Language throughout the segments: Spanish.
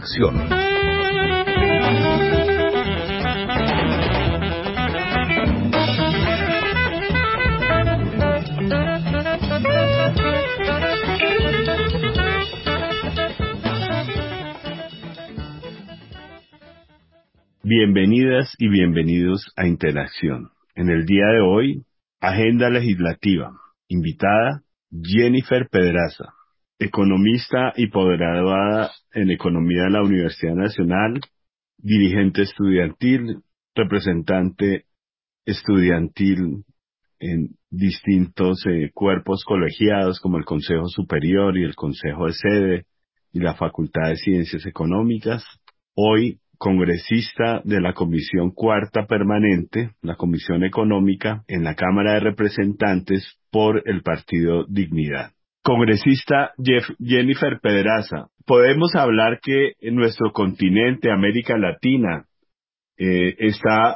Interacción. Bienvenidas y bienvenidos a Interacción. En el día de hoy, Agenda Legislativa. Invitada, Jennifer Pedraza, economista y posgraduada en Economía de la Universidad Nacional, dirigente estudiantil, representante estudiantil en distintos cuerpos colegiados como el Consejo Superior y el Consejo de Sede y la Facultad de Ciencias Económicas. Hoy, congresista de la Comisión Cuarta Permanente, la Comisión Económica, en la Cámara de Representantes por el Partido Dignidad. Congresista Jennifer Pedraza, podemos hablar que en nuestro continente, América Latina, está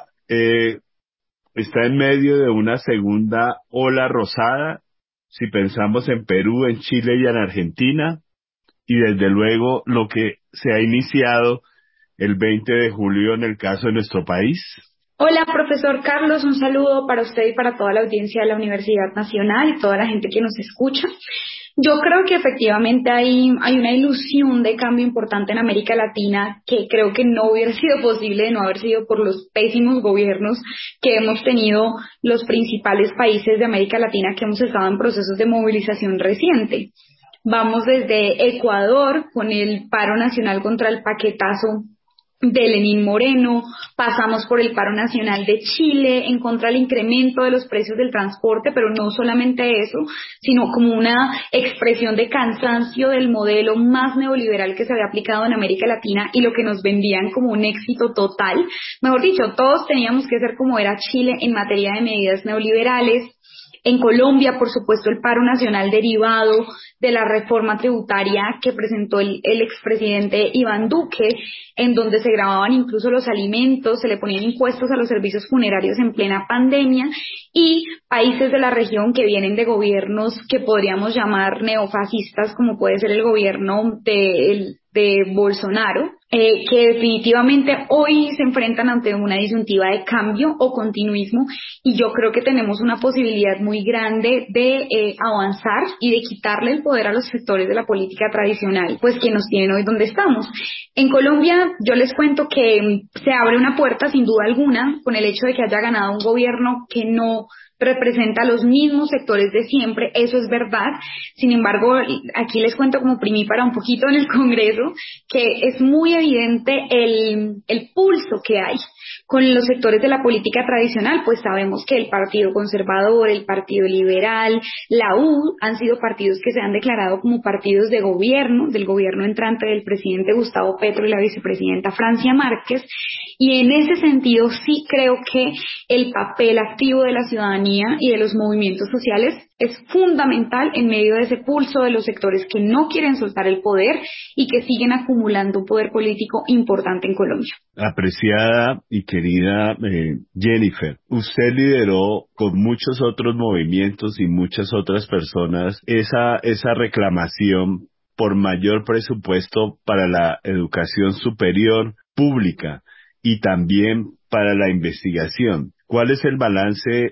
en medio de una segunda ola rosada, si pensamos en Perú, en Chile y en Argentina, y desde luego lo que se ha iniciado el 20 de julio en el caso de nuestro país. Hola, profesor Carlos, un saludo para usted y para toda la audiencia de la Universidad Nacional y toda la gente que nos escucha. Yo creo que efectivamente hay una ilusión de cambio importante en América Latina que creo que no hubiera sido posible de no haber sido por los pésimos gobiernos que hemos tenido los principales países de América Latina que hemos estado en procesos de movilización reciente. Vamos desde Ecuador con el paro nacional contra el paquetazo de Lenín Moreno, pasamos por el paro nacional de Chile en contra del incremento de los precios del transporte, pero no solamente eso, sino como una expresión de cansancio del modelo más neoliberal que se había aplicado en América Latina y lo que nos vendían como un éxito total. Mejor dicho, todos teníamos que ser como era Chile en materia de medidas neoliberales. En Colombia, por supuesto, el paro nacional derivado de la reforma tributaria que presentó el expresidente Iván Duque, en donde se gravaban incluso los alimentos, se le ponían impuestos a los servicios funerarios en plena pandemia, y países de la región que vienen de gobiernos que podríamos llamar neofascistas, como puede ser el gobierno de Bolsonaro, que definitivamente hoy se enfrentan ante una disyuntiva de cambio o continuismo, y yo creo que tenemos una posibilidad muy grande de avanzar y de quitarle el poder a los sectores de la política tradicional, pues que nos tienen hoy donde estamos. En Colombia, yo les cuento que se abre una puerta sin duda alguna con el hecho de que haya ganado un gobierno que no representa a los mismos sectores de siempre, eso es verdad. Sin embargo, aquí les cuento como primípara un poquito en el Congreso, que es muy evidente el pulso que hay con los sectores de la política tradicional, pues sabemos que el Partido Conservador, el Partido Liberal, la U, han sido partidos que se han declarado como partidos de gobierno, del gobierno entrante del presidente Gustavo Petro y la vicepresidenta Francia Márquez, y en ese sentido sí creo que el papel activo de la ciudadanía y de los movimientos sociales es fundamental en medio de ese pulso de los sectores que no quieren soltar el poder y que siguen acumulando un poder político importante en Colombia. Apreciada y querida Jennifer, usted lideró con muchos otros movimientos y muchas otras personas esa reclamación por mayor presupuesto para la educación superior pública y también para la investigación. ¿Cuál es el balance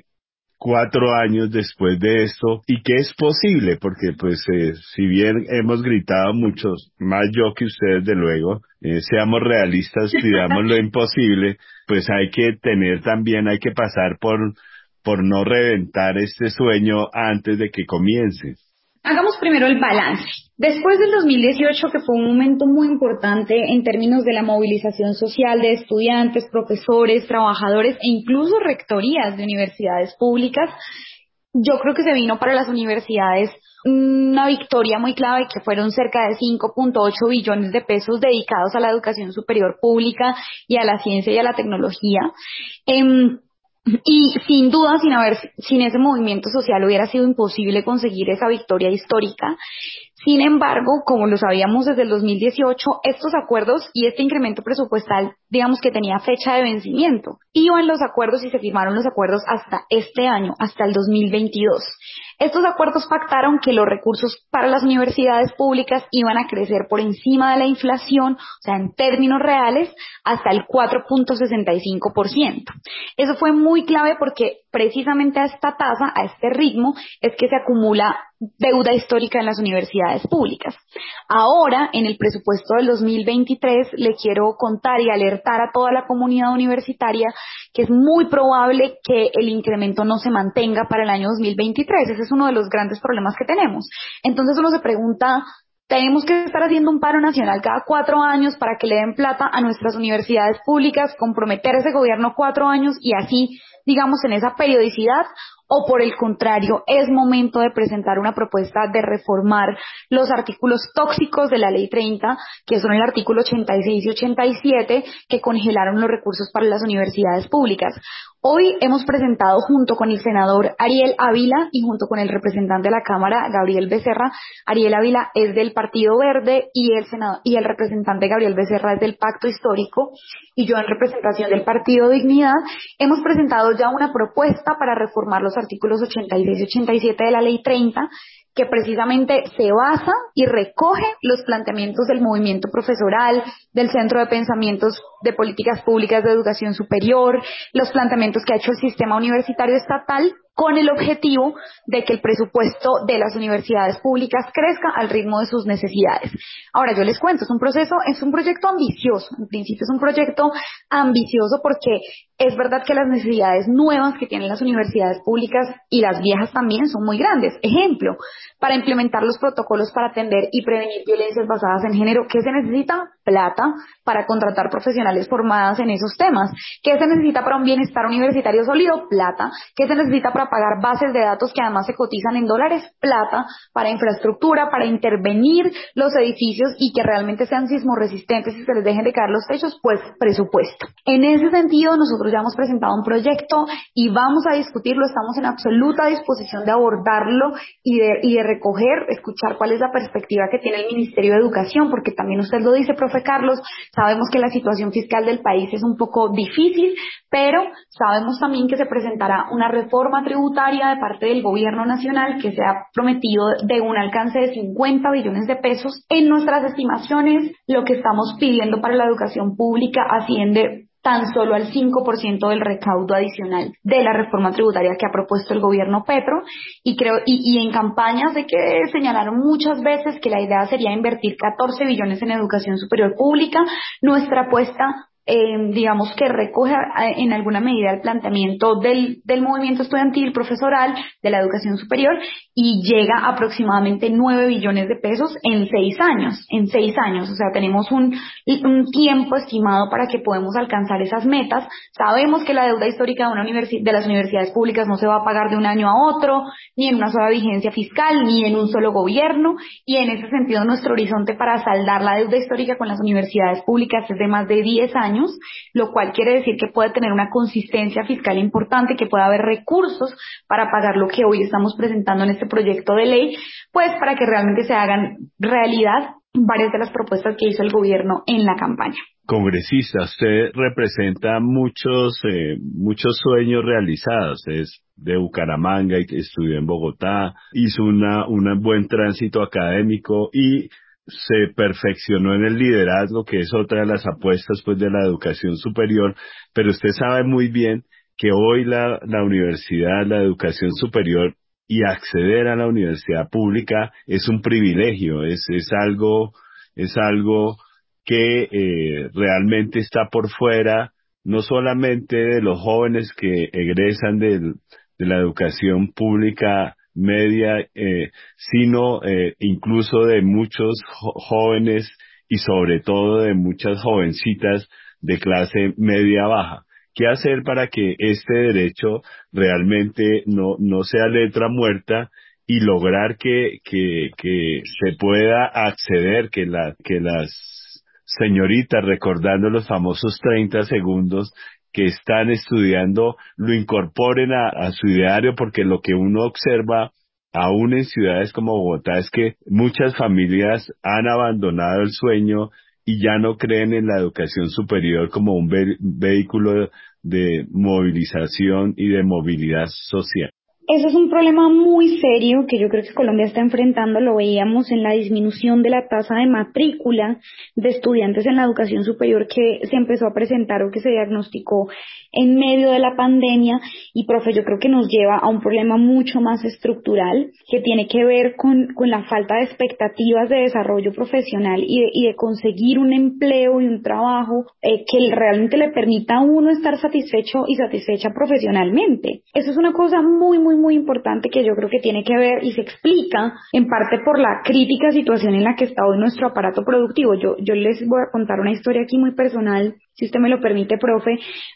4 años después de esto, y qué es posible? Porque pues si bien hemos gritado muchos, más yo que ustedes de luego, seamos realistas, pidamos lo imposible, pues hay que pasar por no reventar este sueño antes de que comience. Hagamos primero el balance. Después del 2018, que fue un momento muy importante en términos de la movilización social de estudiantes, profesores, trabajadores e incluso rectorías de universidades públicas, yo creo que se vino para las universidades una victoria muy clave, que fueron cerca de 5.8 billones de pesos dedicados a la educación superior pública y a la ciencia y a la tecnología. Y sin duda, sin ese movimiento social hubiera sido imposible conseguir esa victoria histórica. Sin embargo, como lo sabíamos desde el 2018, estos acuerdos y este incremento presupuestal, digamos que tenía fecha de vencimiento. Iban los acuerdos y se firmaron los acuerdos hasta este año, hasta el 2022. Estos acuerdos pactaron que los recursos para las universidades públicas iban a crecer por encima de la inflación, o sea, en términos reales, hasta el 4.65%. Eso fue muy clave porque precisamente a esta tasa, a este ritmo, es que se acumula deuda histórica en las universidades públicas. Ahora, en el presupuesto del 2023, le quiero contar y alertar a toda la comunidad universitaria que es muy probable que el incremento no se mantenga para el año 2023. Ese es uno de los grandes problemas que tenemos. Entonces uno se pregunta, ¿tenemos que estar haciendo un paro nacional cada 4 años para que le den plata a nuestras universidades públicas, comprometer a ese gobierno 4 años y así, digamos, en esa periodicidad? ¿O por el contrario, es momento de presentar una propuesta de reformar los artículos tóxicos de la Ley 30, que son el artículo 86 y 87, que congelaron los recursos para las universidades públicas? Hoy hemos presentado junto con el senador Ariel Ávila y junto con el representante de la Cámara, Gabriel Becerra. Ariel Ávila es del Partido Verde y el representante Gabriel Becerra es del Pacto Histórico, y yo en representación del Partido Dignidad. Hemos presentado ya una propuesta para reformar los artículos 86 y 87 de la Ley 30, que precisamente se basa y recoge los planteamientos del movimiento profesoral, del Centro de Pensamientos de Políticas Públicas de Educación Superior, los planteamientos que ha hecho el sistema universitario estatal, con el objetivo de que el presupuesto de las universidades públicas crezca al ritmo de sus necesidades. Ahora yo les cuento, es un proyecto ambicioso, en principio es un proyecto ambicioso porque es verdad que las necesidades nuevas que tienen las universidades públicas y las viejas también son muy grandes. Ejemplo, para implementar los protocolos para atender y prevenir violencias basadas en género, ¿qué se necesita? Plata para contratar profesionales formadas en esos temas. ¿Qué se necesita para un bienestar universitario sólido? Plata. ¿Qué se necesita para pagar bases de datos que además se cotizan en dólares? Plata. Para infraestructura, para intervenir los edificios y que realmente sean sismorresistentes y se les dejen de caer los techos, pues presupuesto. En ese sentido, nosotros ya hemos presentado un proyecto y vamos a discutirlo, estamos en absoluta disposición de abordarlo y de recoger, escuchar cuál es la perspectiva que tiene el Ministerio de Educación, porque también usted lo dice, profe Carlos, sabemos que la situación fiscal del país es un poco difícil, pero sabemos también que se presentará una reforma tributaria de parte del gobierno nacional que se ha prometido de un alcance de 50 billones de pesos. En nuestras estimaciones, lo que estamos pidiendo para la educación pública asciende tan solo al 5% del recaudo adicional de la reforma tributaria que ha propuesto el gobierno Petro, y en campañas de que señalaron muchas veces que la idea sería invertir 14 billones en educación superior pública. Nuestra apuesta, digamos que recoge en alguna medida el planteamiento del movimiento estudiantil profesoral de la educación superior y llega a aproximadamente 9 billones de pesos en 6 años, o sea, tenemos un tiempo estimado para que podamos alcanzar esas metas. Sabemos que la deuda histórica de las universidades públicas no se va a pagar de un año a otro, ni en una sola vigencia fiscal, ni en un solo gobierno, y en ese sentido nuestro horizonte para saldar la deuda histórica con las universidades públicas es de más de 10 años, lo cual quiere decir que puede tener una consistencia fiscal importante, que puede haber recursos para pagar lo que hoy estamos presentando en este proyecto de ley, pues para que realmente se hagan realidad varias de las propuestas que hizo el gobierno en la campaña. Congresista, usted representa muchos sueños realizados. Es de Bucaramanga y estudió en Bogotá, hizo un buen tránsito académico y se perfeccionó en el liderazgo, que es otra de las apuestas pues de la educación superior. Pero usted sabe muy bien que hoy la universidad, la educación superior y acceder a la universidad pública es un privilegio, es algo que realmente está por fuera, no solamente de los jóvenes que egresan de la educación pública media, sino incluso de muchos jóvenes y sobre todo de muchas jovencitas de clase media baja. ¿Qué hacer para que este derecho realmente no sea letra muerta y lograr que se pueda acceder, que las señoritas, recordando los famosos 30 segundos que están estudiando, lo incorporen a su ideario? Porque lo que uno observa aún en ciudades como Bogotá es que muchas familias han abandonado el sueño y ya no creen en la educación superior como un vehículo de movilización y de movilidad social. Eso es un problema muy serio que yo creo que Colombia está enfrentando. Lo veíamos en la disminución de la tasa de matrícula de estudiantes en la educación superior que se empezó a presentar o que se diagnosticó en medio de la pandemia. Y, profe, yo creo que nos lleva a un problema mucho más estructural que tiene que ver con la falta de expectativas de desarrollo profesional y de conseguir un empleo y un trabajo que realmente le permita a uno estar satisfecho y satisfecha profesionalmente. Eso es una cosa muy importante que yo creo que tiene que ver y se explica en parte por la crítica situación en la que está hoy nuestro aparato productivo. Yo les voy a contar una historia aquí muy personal, si usted me lo permite, profe.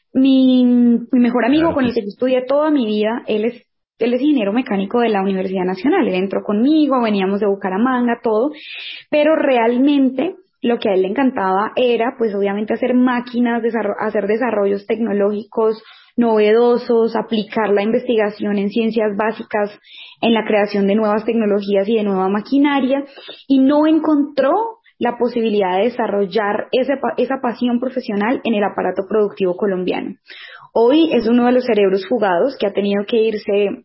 Mi mejor amigo Claro con que el que sí. yo estudié toda mi vida, él es ingeniero mecánico de la Universidad Nacional. Él entró conmigo, veníamos de Bucaramanga, todo, pero realmente lo que a él le encantaba era, pues obviamente hacer máquinas, hacer desarrollos tecnológicos novedosos, aplicar la investigación en ciencias básicas, en la creación de nuevas tecnologías y de nueva maquinaria, y no encontró la posibilidad de desarrollar esa pasión profesional en el aparato productivo colombiano. Hoy es uno de los cerebros fugados que ha tenido que irse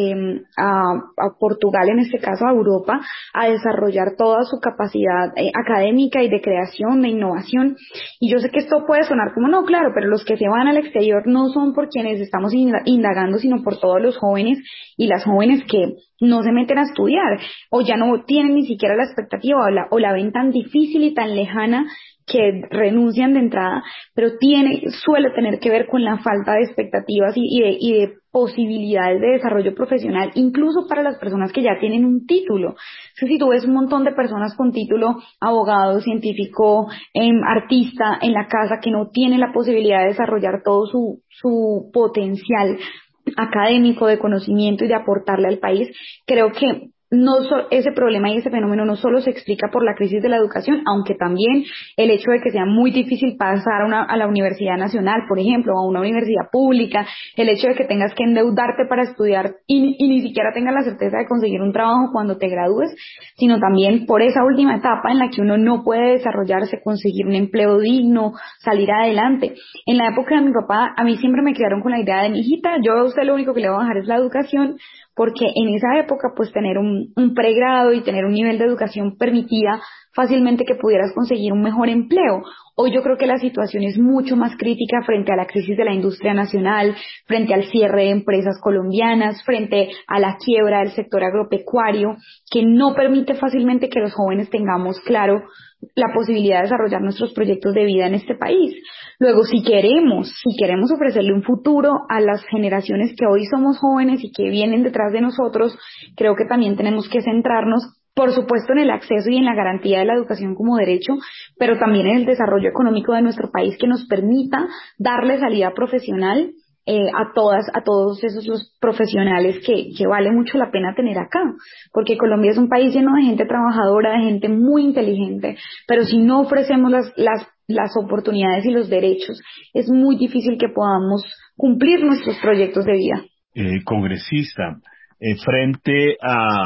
a Portugal, en este caso a Europa, a desarrollar toda su capacidad académica y de creación, de innovación. Y yo sé que esto puede sonar como no, claro, pero los que se van al exterior no son por quienes estamos indagando, sino por todos los jóvenes y las jóvenes que no se meten a estudiar o ya no tienen ni siquiera la expectativa o la ven tan difícil y tan lejana que renuncian de entrada, pero suele tener que ver con la falta de expectativas y de posibilidades de desarrollo profesional, incluso para las personas que ya tienen un título. Si tú ves un montón de personas con título, abogado, científico, artista en la casa que no tienen la posibilidad de desarrollar todo su potencial académico, de conocimiento y de aportarle al país, creo que ese problema y ese fenómeno no solo se explica por la crisis de la educación, aunque también el hecho de que sea muy difícil pasar a la Universidad Nacional, por ejemplo, o a una universidad pública, el hecho de que tengas que endeudarte para estudiar y ni siquiera tengas la certeza de conseguir un trabajo cuando te gradúes, sino también por esa última etapa en la que uno no puede desarrollarse, conseguir un empleo digno, salir adelante. En la época de mi papá, a mí siempre me criaron con la idea de: mi hijita, yo a usted lo único que le voy a dejar es la educación, porque en esa época pues tener un pregrado y tener un nivel de educación permitía fácilmente que pudieras conseguir un mejor empleo. Hoy yo creo que la situación es mucho más crítica frente a la crisis de la industria nacional, frente al cierre de empresas colombianas, frente a la quiebra del sector agropecuario, que no permite fácilmente que los jóvenes tengamos claro la posibilidad de desarrollar nuestros proyectos de vida en este país. Luego, si queremos ofrecerle un futuro a las generaciones que hoy somos jóvenes y que vienen detrás de nosotros, creo que también tenemos que centrarnos, por supuesto, en el acceso y en la garantía de la educación como derecho, pero también en el desarrollo económico de nuestro país que nos permita darle salida profesional a todos esos los profesionales que vale mucho la pena tener acá, porque Colombia es un país lleno de gente trabajadora, de gente muy inteligente, pero si no ofrecemos las oportunidades y los derechos, es muy difícil que podamos cumplir nuestros proyectos de vida. Congresista, frente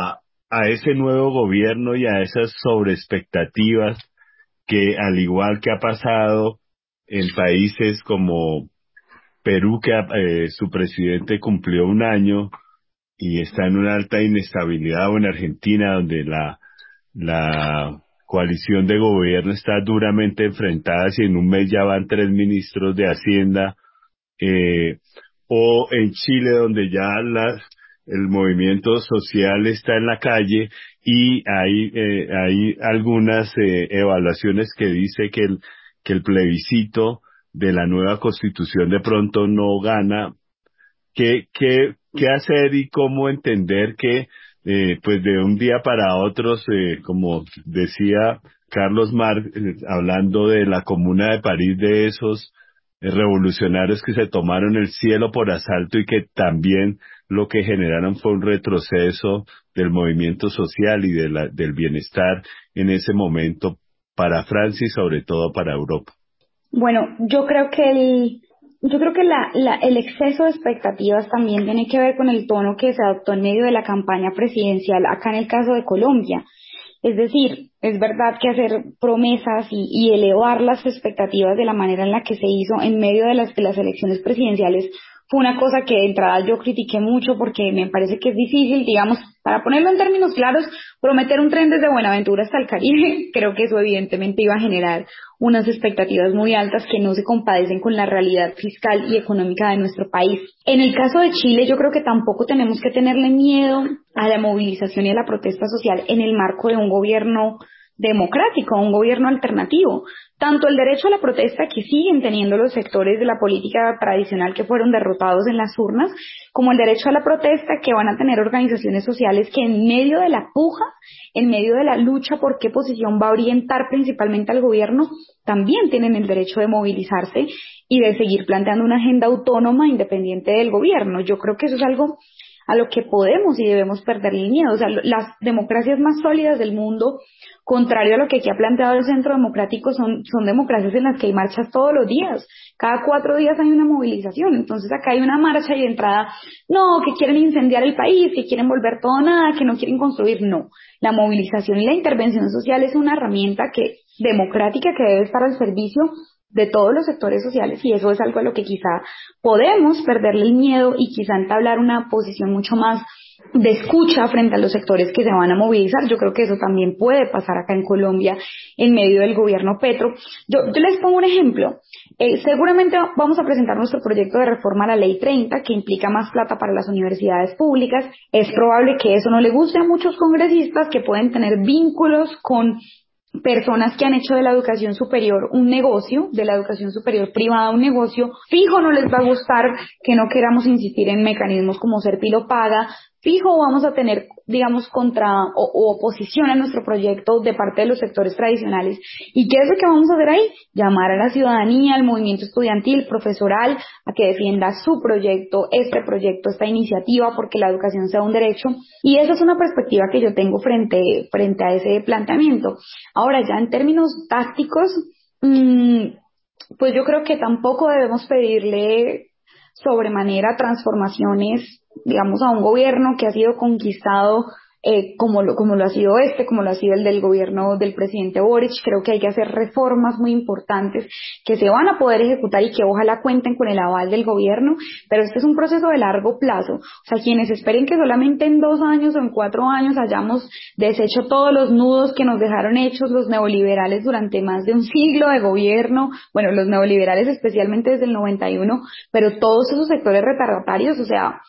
a ese nuevo gobierno y a esas sobreexpectativas que, al igual que ha pasado en países como Perú, que su presidente cumplió un año y está en una alta inestabilidad, o en Argentina, donde la coalición de gobierno está duramente enfrentada, y en un mes ya van 3 ministros de Hacienda, eh, o en Chile, donde ya el movimiento social está en la calle, y hay algunas evaluaciones que dice que el plebiscito de la nueva constitución de pronto no gana. ¿Qué hacer y cómo entender que, pues de un día para otro, como decía Carlos Marx, hablando de la Comuna de París, de esos revolucionarios que se tomaron el cielo por asalto y que también lo que generaron fue un retroceso del movimiento social y del bienestar en ese momento para Francia y sobre todo para Europa? Bueno, yo creo que el exceso de expectativas también tiene que ver con el tono que se adoptó en medio de la campaña presidencial acá en el caso de Colombia. Es decir, es verdad que hacer promesas y elevar las expectativas de la manera en la que se hizo en medio de las elecciones presidenciales fue una cosa que de entrada yo critiqué mucho porque me parece que es difícil, digamos, para ponerlo en términos claros, prometer un tren desde Buenaventura hasta el Caribe, creo que eso evidentemente iba a generar unas expectativas muy altas que no se compadecen con la realidad fiscal y económica de nuestro país. En el caso de Chile, yo creo que tampoco tenemos que tenerle miedo a la movilización y a la protesta social en el marco de un gobierno democrático, un gobierno alternativo. Tanto el derecho a la protesta que siguen teniendo los sectores de la política tradicional que fueron derrotados en las urnas, como el derecho a la protesta que van a tener organizaciones sociales que en medio de la puja, en medio de la lucha por qué posición va a orientar principalmente al gobierno, también tienen el derecho de movilizarse y de seguir planteando una agenda autónoma independiente del gobierno. Yo creo que eso es algo a lo que podemos y debemos perderle el miedo. O sea, las democracias más sólidas del mundo, contrario a lo que aquí ha planteado el Centro Democrático, son democracias en las que hay marchas todos los días. Cada 4 días hay una movilización. Entonces acá hay una marcha y de entrada, no, que quieren incendiar el país, que quieren volver todo nada, que no quieren construir. No. La movilización y la intervención social es una herramienta democrática que debe estar al servicio de todos los sectores sociales, y eso es algo a lo que quizá podemos perderle el miedo y quizá entablar una posición mucho más de escucha frente a los sectores que se van a movilizar. Yo creo que eso también puede pasar acá en Colombia en medio del gobierno Petro. Yo les pongo un ejemplo. Seguramente vamos a presentar nuestro proyecto de reforma a la Ley 30, que implica más plata para las universidades públicas. Es probable que eso no le guste a muchos congresistas que pueden tener vínculos con personas que han hecho de la educación superior un negocio, de la educación superior privada un negocio. Fijo no les va a gustar que no queramos insistir en mecanismos como Serpilo Paga. Fijo vamos a tener, digamos, o oposición a nuestro proyecto de parte de los sectores tradicionales. ¿Y qué es lo que vamos a hacer ahí? Llamar a la ciudadanía, al movimiento estudiantil, profesoral, a que defienda su proyecto, esta iniciativa, porque la educación sea un derecho. Y esa es una perspectiva que yo tengo frente a ese planteamiento. Ahora, ya en términos tácticos, pues yo creo que tampoco debemos pedirle sobremanera transformaciones, digamos, a un gobierno que ha sido conquistado como lo ha sido como lo ha sido el del gobierno del presidente Boric. Creo que hay que hacer reformas muy importantes que se van a poder ejecutar y que ojalá cuenten con el aval del gobierno, pero este es un proceso de largo plazo. O sea, quienes esperen que solamente en 2 años o en 4 años hayamos deshecho todos los nudos que nos dejaron hechos los neoliberales durante más de un siglo de gobierno, bueno, los neoliberales especialmente desde el 91, pero todos esos sectores retardatarios, o sea,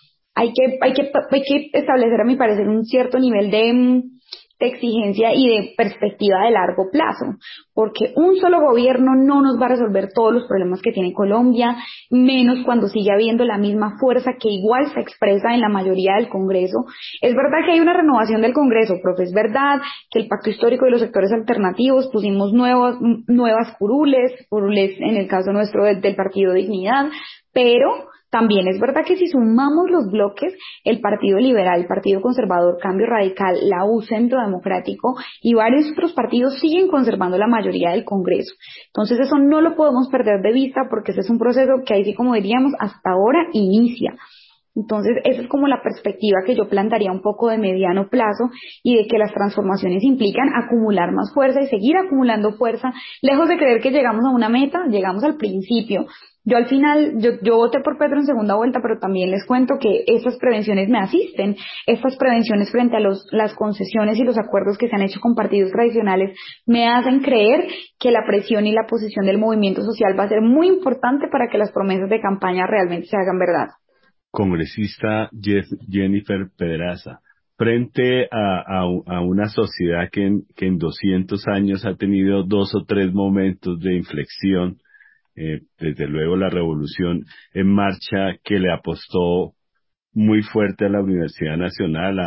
hay que establecer, a mi parecer, un cierto nivel de exigencia y de perspectiva de largo plazo, porque un solo gobierno no nos va a resolver todos los problemas que tiene Colombia, menos cuando sigue habiendo la misma fuerza que igual se expresa en la mayoría del Congreso. Es verdad que hay una renovación del Congreso, profe, es verdad que el Pacto Histórico y los sectores alternativos pusimos nuevas curules en el caso nuestro del Partido Dignidad, pero también es verdad que si sumamos los bloques, el Partido Liberal, el Partido Conservador, Cambio Radical, la U, Centro Democrático y varios otros partidos siguen conservando la mayoría del Congreso. Entonces eso no lo podemos perder de vista porque ese es un proceso que ahí sí, como diríamos, hasta ahora inicia. Entonces, esa es como la perspectiva que yo plantearía un poco de mediano plazo, y de que las transformaciones implican acumular más fuerza y seguir acumulando fuerza, lejos de creer que llegamos a una meta, llegamos al principio. Yo al final, yo voté por Petro en segunda vuelta, pero también les cuento que estas prevenciones me asisten, estas prevenciones frente a las concesiones y los acuerdos que se han hecho con partidos tradicionales me hacen creer que la presión y la posición del movimiento social va a ser muy importante para que las promesas de campaña realmente se hagan verdad. Congresista Jennifer Pedraza, frente a una sociedad que en 200 años ha tenido 2 o 3 momentos de inflexión, desde luego la revolución en marcha que le apostó muy fuerte a la Universidad Nacional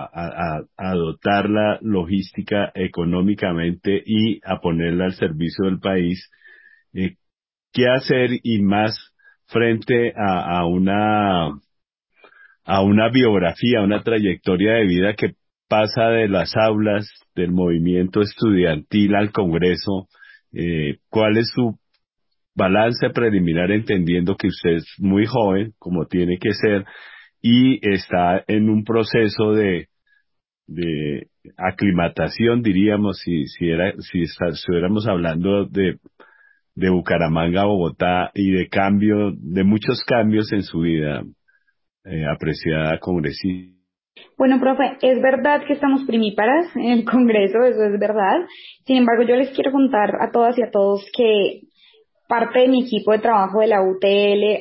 a dotarla logística económicamente y a ponerla al servicio del país. eh, ¿Qué hacer y más frente a una biografía, a una trayectoria de vida que pasa de las aulas del movimiento estudiantil al Congreso? ¿Cuál es su balance preliminar, entendiendo que usted es muy joven, como tiene que ser, y está en un proceso de aclimatación, diríamos, si estuviéramos hablando de Bucaramanga a Bogotá y de muchos cambios en su vida, apreciada congresista. Bueno, profe, es verdad que estamos primíparas en el Congreso, eso es verdad. Sin embargo, yo les quiero contar a todas y a todos que parte de mi equipo de trabajo de la UTL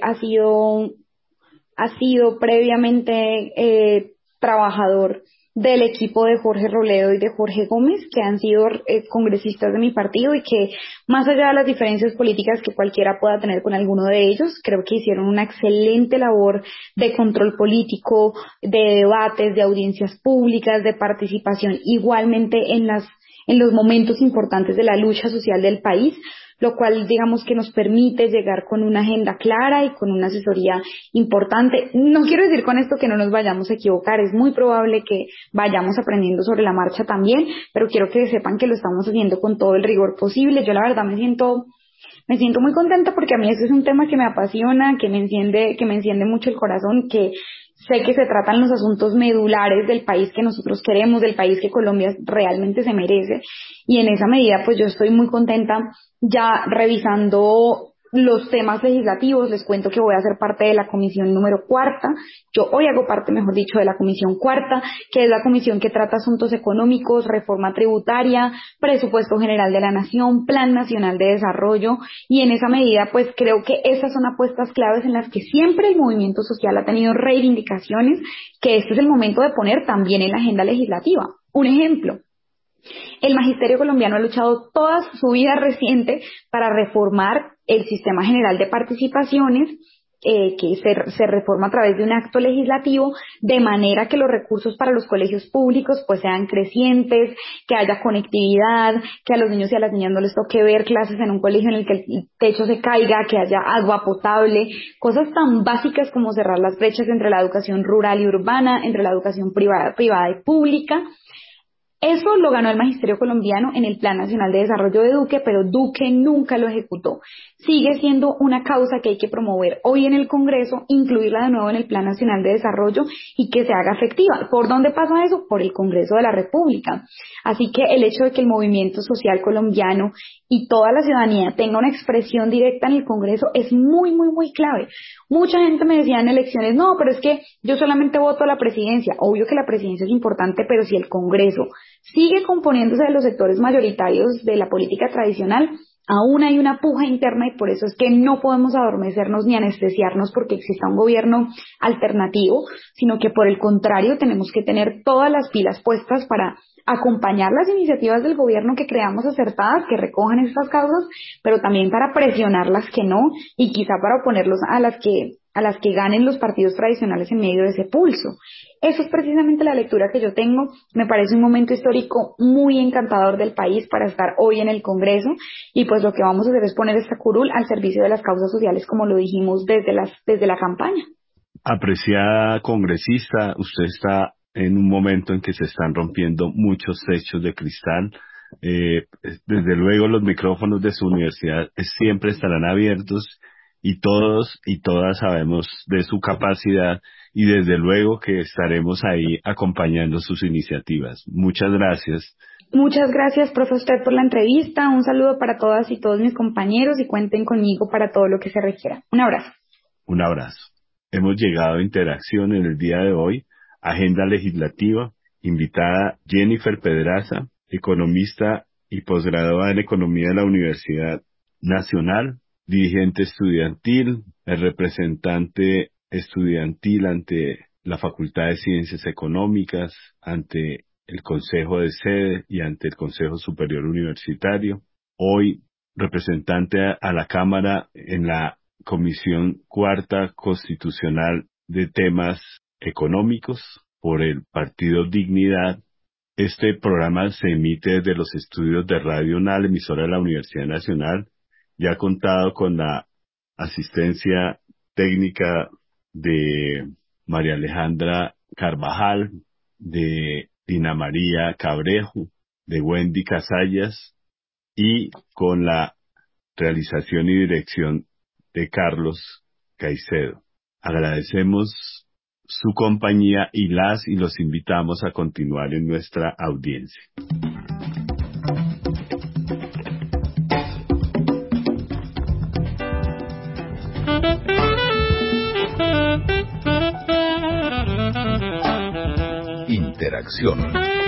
ha sido previamente trabajador del equipo de Jorge Robledo y de Jorge Gómez, que han sido congresistas de mi partido y que, más allá de las diferencias políticas que cualquiera pueda tener con alguno de ellos, creo que hicieron una excelente labor de control político, de debates, de audiencias públicas, de participación igualmente en los momentos importantes de la lucha social del país, lo cual digamos que nos permite llegar con una agenda clara y con una asesoría importante. No quiero decir con esto que no nos vayamos a equivocar, es muy probable que vayamos aprendiendo sobre la marcha también, pero quiero que sepan que lo estamos haciendo con todo el rigor posible. Yo la verdad me siento muy contenta porque a mí este es un tema que me apasiona, que me enciende mucho el corazón, que sé que se tratan los asuntos medulares del país que nosotros queremos, del país que Colombia realmente se merece. Y en esa medida, pues yo estoy muy contenta ya revisando los temas legislativos. Les cuento que voy a ser parte de la comisión número cuarta. Yo hoy hago parte, mejor dicho, de la comisión cuarta, que es la comisión que trata asuntos económicos, reforma tributaria, presupuesto general de la nación, plan nacional de desarrollo, y en esa medida pues creo que esas son apuestas claves en las que siempre el movimiento social ha tenido reivindicaciones, que este es el momento de poner también en la agenda legislativa. Un ejemplo: el magisterio colombiano ha luchado toda su vida reciente para reformar el sistema general de participaciones, que se reforma a través de un acto legislativo, de manera que los recursos para los colegios públicos pues sean crecientes, que haya conectividad, que a los niños y a las niñas no les toque ver clases en un colegio en el que el techo se caiga, que haya agua potable, cosas tan básicas como cerrar las brechas entre la educación rural y urbana, entre la educación privada y pública. Eso lo ganó el magisterio colombiano en el Plan Nacional de Desarrollo de Duque, pero Duque nunca lo ejecutó. Sigue siendo una causa que hay que promover hoy en el Congreso, incluirla de nuevo en el Plan Nacional de Desarrollo y que se haga efectiva. ¿Por dónde pasa eso? Por el Congreso de la República. Así que el hecho de que el movimiento social colombiano y toda la ciudadanía tenga una expresión directa en el Congreso es muy, muy, muy clave. Mucha gente me decía en elecciones: no, pero es que yo solamente voto a la presidencia. Obvio que la presidencia es importante, pero si el Congreso sigue componiéndose de los sectores mayoritarios de la política tradicional, aún hay una puja interna, y por eso es que no podemos adormecernos ni anestesiarnos porque exista un gobierno alternativo, sino que por el contrario tenemos que tener todas las pilas puestas para acompañar las iniciativas del gobierno que creamos acertadas, que recojan estas causas, pero también para presionar las que no, y quizá para oponerlos a las que ganen los partidos tradicionales en medio de ese pulso. Eso es precisamente la lectura que yo tengo. Me parece un momento histórico muy encantador del país para estar hoy en el Congreso, y pues lo que vamos a hacer es poner esta curul al servicio de las causas sociales, como lo dijimos desde la campaña. Apreciada congresista, usted está en un momento en que se están rompiendo muchos techos de cristal. Desde luego los micrófonos de su universidad siempre estarán abiertos, y todos y todas sabemos de su capacidad, y desde luego que estaremos ahí acompañando sus iniciativas. Muchas gracias. Muchas gracias, profe, a usted por la entrevista. Un saludo para todas y todos mis compañeros, y cuenten conmigo para todo lo que se requiera. Un abrazo. Un abrazo. Hemos llegado a interacción en el día de hoy. Agenda legislativa. Invitada Jennifer Pedraza, economista y posgraduada en Economía de la Universidad Nacional, dirigente estudiantil, el representante estudiantil ante la Facultad de Ciencias Económicas, ante el Consejo de Sede y ante el Consejo Superior Universitario. Hoy representante a la Cámara en la Comisión Cuarta Constitucional de Temas Económicos por el Partido Dignidad. Este programa se emite desde los estudios de Radio UNAL, emisora de la Universidad Nacional, y ha contado con la asistencia técnica de María Alejandra Carvajal, de Dina María Cabrejo, de Wendy Casallas, y con la realización y dirección de Carlos Caicedo. Agradecemos su compañía y los invitamos a continuar en nuestra audiencia. Interacción.